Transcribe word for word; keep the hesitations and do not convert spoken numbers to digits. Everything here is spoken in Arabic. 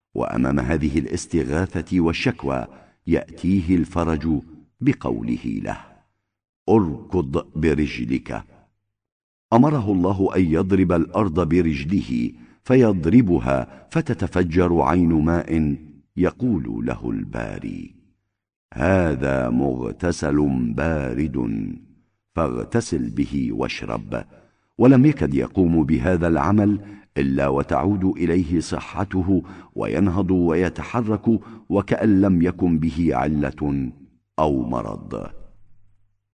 وأمام هذه الاستغاثة والشكوى يأتيه الفرج بقوله له: اركض برجلك. أمره الله أن يضرب الأرض برجله، فيضربها فتتفجر عين ماء، يقول له الباري: هذا مغتسل بارد، فاغتسل به واشرب. ولم يكد يقوم بهذا العمل إلا وتعود إليه صحته، وينهض ويتحرك وكأن لم يكن به علة أو مرض.